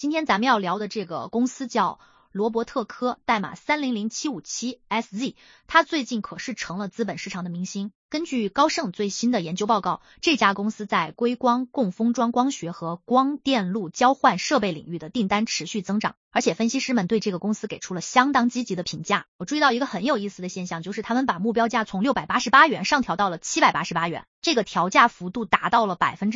今天咱们要聊的这个公司叫罗伯特科，代码300757SZ，它最近可是成了资本市场的明星。根据高盛最新的研究报告，这家公司在硅光、共封装光学和光电路交换设备领域的订单持续增长，而且分析师们对这个公司给出了相当积极的评价。我注意到一个很有意思的现象，就是他们把目标价从688元上调到了788元，这个调价幅度达到了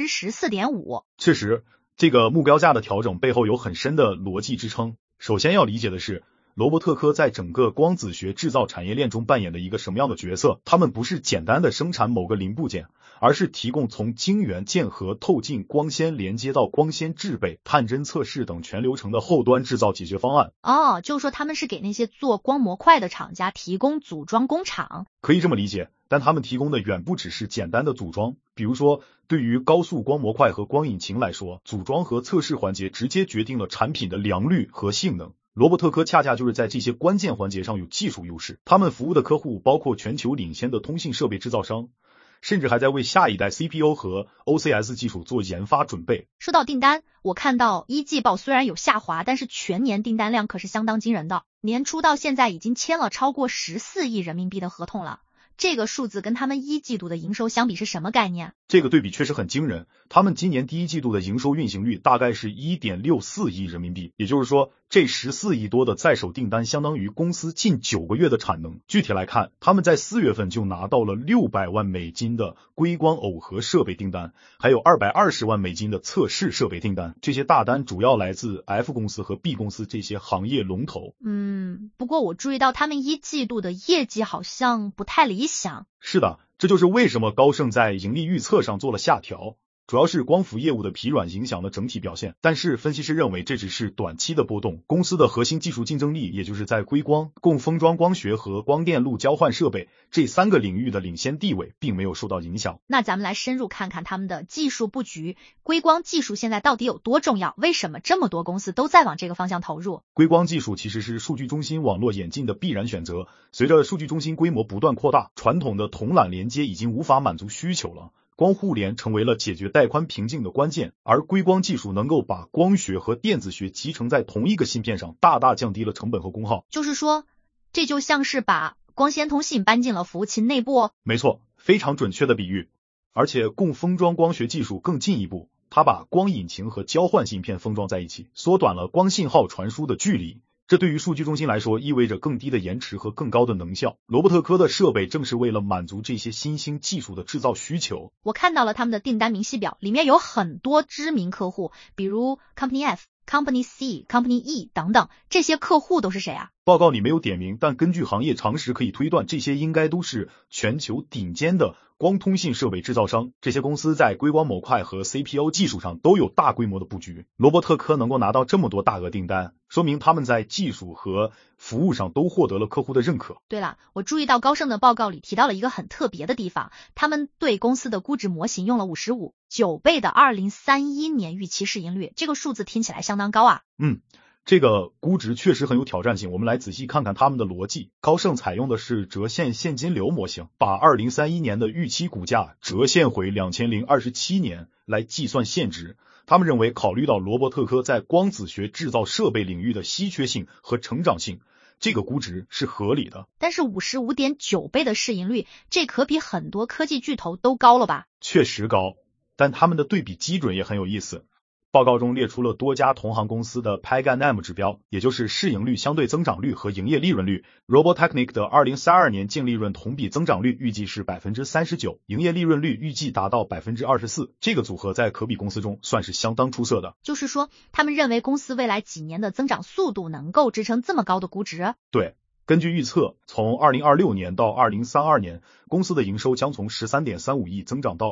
14.5%。 确实，这个目标价的调整背后有很深的逻辑支撑。首先要理解的是，罗伯特科在整个光子学制造产业链中扮演的一个什么样的角色。他们不是简单的生产某个零部件，而是提供从晶圆、键合、透镜、光纤连接到光纤制备、探针测试等全流程的后端制造解决方案。 就是说他们是给那些做光模块的厂家提供组装工厂。 可以这么理解，但他们提供的远不只是简单的组装。比如说，对于高速光模块和光引擎来说，组装和测试环节直接决定了产品的良率和性能。罗伯特科恰恰就是在这些关键环节上有技术优势，他们服务的客户包括全球领先的通信设备制造商，甚至还在为下一代 CPU 和 OCS 技术做研发准备。 说到订单，我看到一季报虽然有下滑，但是全年订单量可是相当惊人的，年初到现在已经签了超过14亿人民币的合同了。这个数字跟他们一季度的营收相比是什么概念？ 这个对比确实很惊人，他们今年第一季度的营收运行率大概是 1.64 亿人民币，也就是说这14亿多的在手订单相当于公司近9个月的产能。具体来看，他们在4月份就拿到了600万美金的硅光耦合设备订单，还有220万美金的测试设备订单。这些大单主要来自 F 公司和 B 公司这些行业龙头。 不过我注意到他们一季度的业绩好像不太理想。 是的，这就是为什么高盛在盈利预测上做了下调，主要是光伏业务的疲软影响了整体表现。但是分析师认为这只是短期的波动，公司的核心技术竞争力，也就是在硅光、共封装光学和光电路交换设备这3个领域的领先地位并没有受到影响。 那咱们来深入看看他们的技术布局，硅光技术现在到底有多重要？为什么这么多公司都在往这个方向投入？ 硅光技术其实是数据中心网络演进的必然选择，随着数据中心规模不断扩大，传统的铜缆连接已经无法满足需求了，光互联成为了解决带宽瓶颈的关键，而硅光技术能够把光学和电子学集成在同一个芯片上，大大降低了成本和功耗。 就是说，这就像是把光纤通信搬进了服务器内部。 没错，非常准确的比喻。而且共封装光学技术更进一步，它把光引擎和交换芯片封装在一起，缩短了光信号传输的距离。这对于数据中心来说意味着更低的延迟和更高的能效。罗伯特科的设备正是为了满足这些新兴技术的制造需求。 我看到了他们的订单明细表，里面有很多知名客户，比如 Company F、Company C、Company E 等等，这些客户都是谁啊？ 报告里没有点名，但根据行业常识可以推断，这些应该都是全球顶尖的光通信设备制造商。这些公司在硅光模块和 CPU 技术上都有大规模的布局。罗伯特科能够拿到这么多大额订单，说明他们在技术和服务上都获得了客户的认可。 对了，我注意到高盛的报告里提到了一个很特别的地方，他们对公司的估值模型用了55.9倍的2031年预期市盈率，这个数字听起来相当高啊。 这个估值确实很有挑战性，我们来仔细看看他们的逻辑。高盛采用的是折现现金流模型，把2031年的预期股价折现回2027年来计算现值。他们认为考虑到罗伯特科在光子学制造设备领域的稀缺性和成长性，这个估值是合理的。 但是55.9倍的市盈率，这可比很多科技巨头都高了吧？ 确实高，但他们的对比基准也很有意思。报告中列出了多家同行公司的 PEGAM 指标，也就是市盈率、相对增长率和营业利润率。Robotechnic 的2032年净利润同比增长率预计是 39%， 营业利润率预计达到 24%。这个组合在可比公司中算是相当出色的。 就是说，他们认为公司未来几年的增长速度能够支撑这么高的估值？ 对。根据预测，从2026年到2032年，公司的营收将从 13.35 亿增长到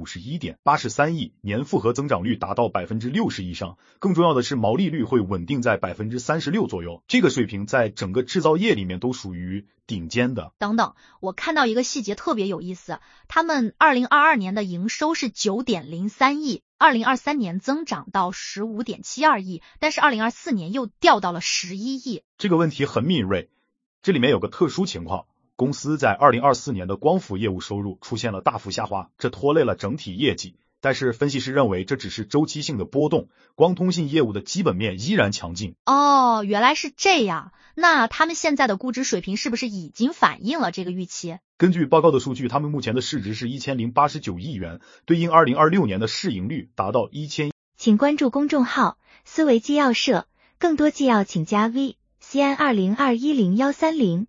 251.83 亿，年复合增长率达到 60% 以上。更重要的是，毛利率会稳定在 36% 左右，这个水平在整个制造业里面都属于顶尖的。 等等，我看到一个细节特别有意思，他们2022年的营收是 9.03 亿，2023年增长到 15.72 亿，但是2024年又掉到了11亿。 这个问题很敏锐。这里面有个特殊情况，公司在2024年的光伏业务收入出现了大幅下滑，这拖累了整体业绩。 但是分析师认为这只是周期性的波动，光通信业务的基本面依然强劲。 哦，原来是这样，那他们现在的估值水平是不是已经反映了这个预期？ 根据报告的数据，他们目前的市值是1089亿元，对应2026年的市盈率达到1000。 请关注公众号思维纪要社，更多纪要请加 V CN20210130。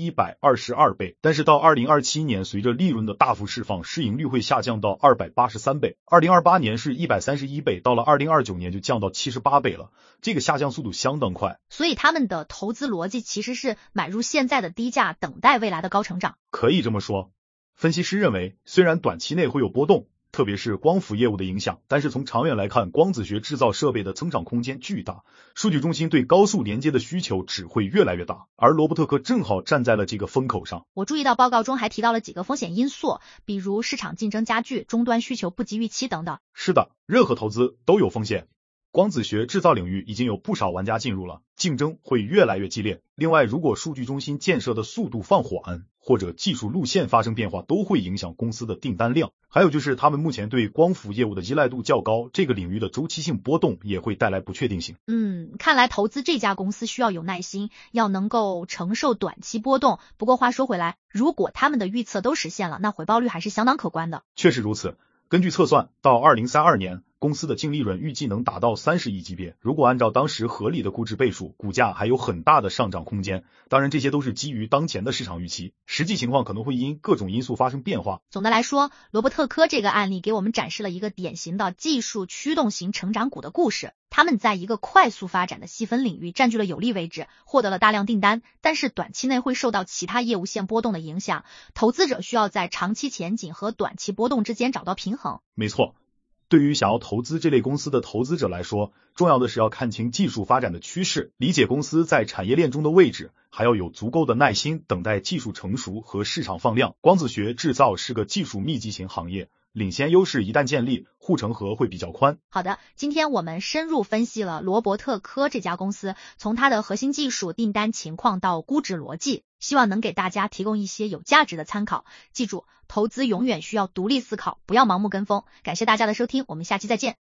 122倍，但是到2027年，随着利润的大幅释放，市盈率会下降到283倍。2028年是131倍，到了2029年就降到78倍了，这个下降速度相当快。 所以他们的投资逻辑其实是买入现在的低价，等待未来的高成长。 可以这么说，分析师认为，虽然短期内会有波动，特别是光伏业务的影响，但是从长远来看，光子学制造设备的增长空间巨大，数据中心对高速连接的需求只会越来越大，而罗伯特克正好站在了这个风口上。 我注意到报告中还提到了几个风险因素，比如市场竞争加剧、终端需求不及预期等等。 是的，任何投资都有风险。光子学制造领域已经有不少玩家进入了，竞争会越来越激烈。另外，如果数据中心建设的速度放缓，或者技术路线发生变化，都会影响公司的订单量。还有就是他们目前对光伏业务的依赖度较高，这个领域的周期性波动也会带来不确定性。 看来投资这家公司需要有耐心，要能够承受短期波动。不过话说回来，如果他们的预测都实现了，那回报率还是相当可观的。 确实如此，根据测算，到2032年，公司的净利润预计能达到30亿级别。如果按照当时合理的估值倍数，股价还有很大的上涨空间。当然，这些都是基于当前的市场预期，实际情况可能会因各种因素发生变化。 总的来说，罗伯特科这个案例给我们展示了一个典型的技术驱动型成长股的故事。他们在一个快速发展的细分领域占据了有利位置，获得了大量订单，但是短期内会受到其他业务线波动的影响。投资者需要在长期前景和短期波动之间找到平衡。 没错。对于想要投资这类公司的投资者来说，重要的是要看清技术发展的趋势，理解公司在产业链中的位置，还要有足够的耐心等待技术成熟和市场放量。光子学制造是个技术密集型行业，领先优势一旦建立，护城河会比较宽。 好的，今天我们深入分析了罗伯特科这家公司，从它的核心技术、订单情况到估值逻辑，希望能给大家提供一些有价值的参考。记住，投资永远需要独立思考，不要盲目跟风。感谢大家的收听，我们下期再见。